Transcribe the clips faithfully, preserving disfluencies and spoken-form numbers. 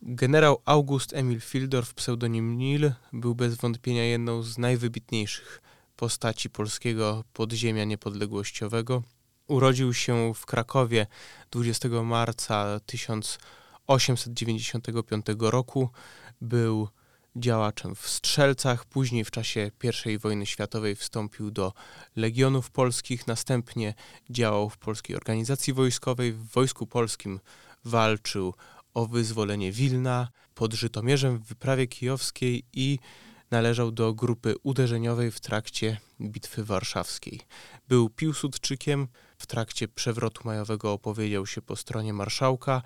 Generał August Emil Fieldorff, pseudonim Nil, był bez wątpienia jedną z najwybitniejszych postaci polskiego podziemia niepodległościowego. Urodził się w Krakowie dwudziestego marca tysiąc osiemset dziewięćdziesiątego piątego roku. Był działaczem w Strzelcach, później w czasie pierwszej wojny światowej wstąpił do Legionów Polskich, następnie działał w Polskiej Organizacji Wojskowej, w Wojsku Polskim walczył o wyzwolenie Wilna, pod Żytomierzem w wyprawie kijowskiej i należał do grupy uderzeniowej w trakcie Bitwy Warszawskiej. Był Piłsudczykiem, w trakcie przewrotu majowego opowiedział się po stronie marszałka,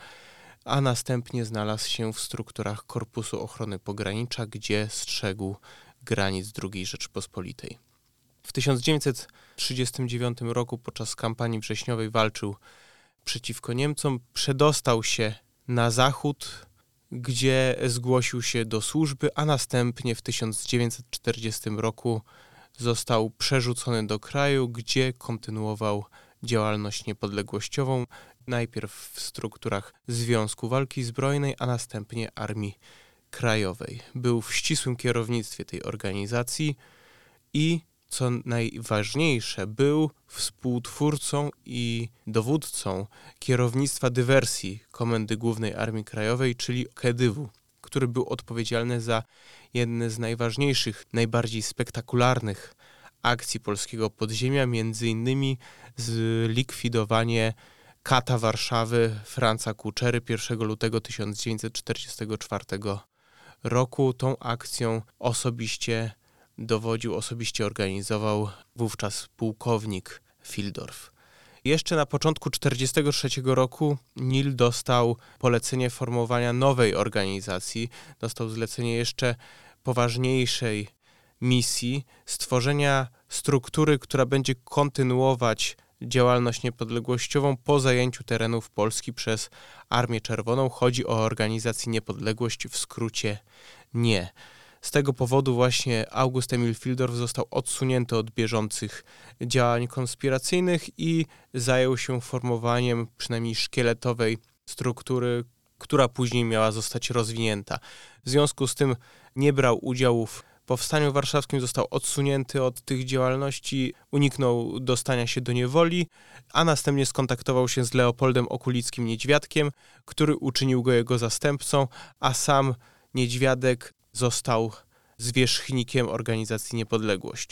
a następnie znalazł się w strukturach Korpusu Ochrony Pogranicza, gdzie strzegł granic drugiej Rzeczypospolitej. W tysiąc dziewięćset trzydziestym dziewiątym roku podczas kampanii wrześniowej walczył przeciwko Niemcom, przedostał się na zachód, gdzie zgłosił się do służby, a następnie w tysiąc dziewięćset czterdziestym roku został przerzucony do kraju, gdzie kontynuował działalność niepodległościową, najpierw w strukturach Związku Walki Zbrojnej, a następnie Armii Krajowej. Był w ścisłym kierownictwie tej organizacji i, co najważniejsze, był współtwórcą i dowódcą kierownictwa dywersji Komendy Głównej Armii Krajowej, czyli KEDYW, który był odpowiedzialny za jedne z najważniejszych, najbardziej spektakularnych akcji polskiego podziemia, między innymi zlikwidowanie kata Warszawy Franza Kuczery pierwszego lutego tysiąc dziewięćset czterdziestego czwartego roku. Tą akcją osobiście dowodził, osobiście organizował wówczas pułkownik Fieldorff. Jeszcze na początku tysiąc dziewięćset czterdziestego trzeciego roku Nil dostał polecenie formowania nowej organizacji, dostał zlecenie jeszcze poważniejszej misji, stworzenia struktury, która będzie kontynuować działalność niepodległościową po zajęciu terenów Polski przez Armię Czerwoną. Chodzi o organizację Niepodległość, w skrócie NIE. Z tego powodu właśnie August Emil Fieldorff został odsunięty od bieżących działań konspiracyjnych i zajął się formowaniem przynajmniej szkieletowej struktury, która później miała zostać rozwinięta. W związku z tym nie brał udziału w powstaniu warszawskim, został odsunięty od tych działalności, uniknął dostania się do niewoli, a następnie skontaktował się z Leopoldem Okulickim-Niedźwiadkiem, który uczynił go jego zastępcą, a sam Niedźwiadek został zwierzchnikiem organizacji Niepodległość.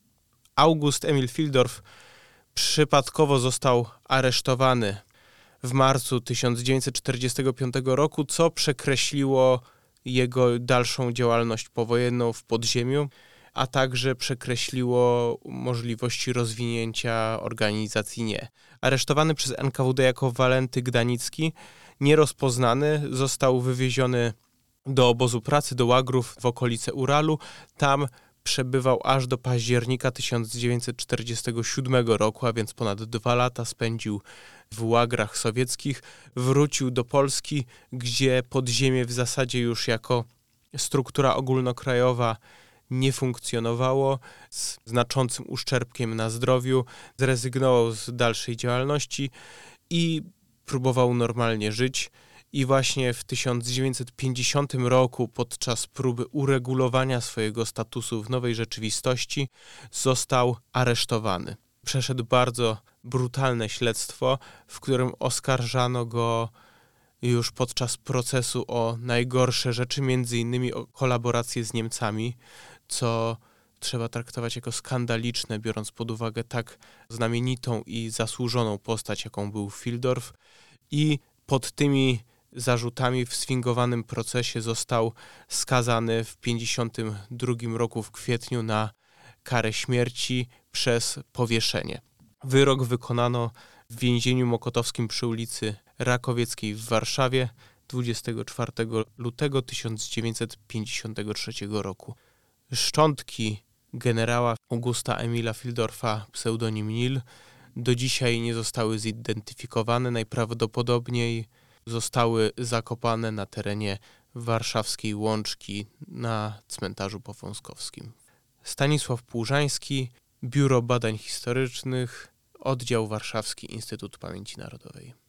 August Emil Fieldorff przypadkowo został aresztowany w marcu tysiąc dziewięćset czterdziestego piątego roku, co przekreśliło jego dalszą działalność powojenną w podziemiu, a także przekreśliło możliwości rozwinięcia organizacji NIE. Aresztowany przez N K W D jako Walenty Gdanicki, nierozpoznany, został wywieziony do obozu pracy, do łagrów w okolice Uralu. Tam przebywał aż do października tysiąc dziewięćset czterdziestego siódmego roku, a więc ponad dwa lata spędził w łagrach sowieckich. Wrócił do Polski, gdzie podziemie w zasadzie już jako struktura ogólnokrajowa nie funkcjonowało, z znaczącym uszczerbkiem na zdrowiu. Zrezygnował z dalszej działalności i próbował normalnie żyć. I właśnie w tysiąc dziewięćset pięćdziesiątym roku, podczas próby uregulowania swojego statusu w nowej rzeczywistości, został aresztowany. Przeszedł bardzo brutalne śledztwo, w którym oskarżano go już podczas procesu o najgorsze rzeczy, między innymi o kolaborację z Niemcami, co trzeba traktować jako skandaliczne, biorąc pod uwagę tak znamienitą i zasłużoną postać, jaką był Fieldorff. I pod tymi zarzutami w sfingowanym procesie został skazany w pięćdziesiątym drugim roku w kwietniu na karę śmierci przez powieszenie. Wyrok wykonano w więzieniu mokotowskim przy ulicy Rakowieckiej w Warszawie dwudziestego czwartego lutego tysiąc dziewięćset pięćdziesiątego trzeciego roku. Szczątki generała Augusta Emila Fieldorffa, pseudonim Nil, do dzisiaj nie zostały zidentyfikowane. Najprawdopodobniej zostały zakopane na terenie warszawskiej Łączki na cmentarzu powązkowskim. Stanisław Płużański, Biuro Badań Historycznych, Oddział Warszawski, Instytut Pamięci Narodowej.